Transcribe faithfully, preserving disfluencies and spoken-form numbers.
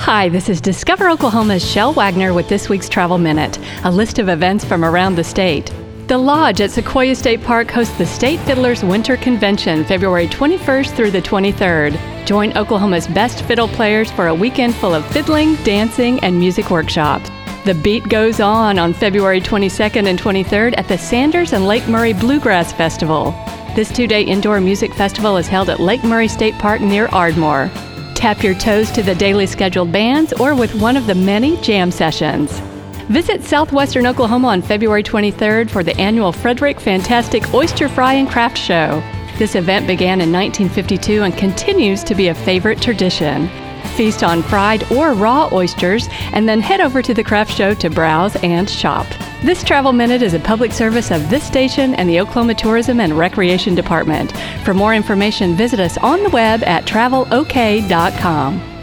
Hi, this is Discover Oklahoma's Shell Wagner with this week's Travel Minute, a list of events from around the state. The Lodge at Sequoia State Park hosts the State Fiddlers Winter Convention February twenty-first through the twenty-third. Join Oklahoma's best fiddle players for a weekend full of fiddling, dancing, and music workshops. The Beat Goes On on February twenty-second and twenty-third at the Sanders and Lake Murray Bluegrass Festival. This two-day indoor music festival is held at Lake Murray State Park near Ardmore. Tap your toes to the daily scheduled bands or with one of the many jam sessions. Visit Southwestern Oklahoma on February twenty-third for the annual Frederick Fantastic Oyster Fry and Craft Show. This event began in nineteen fifty-two and continues to be a favorite tradition. Feast on fried or raw oysters and then head over to the craft show to browse and shop. This Travel Minute is a public service of this station and the Oklahoma Tourism and Recreation Department. For more information, visit us on the web at travel o k dot com.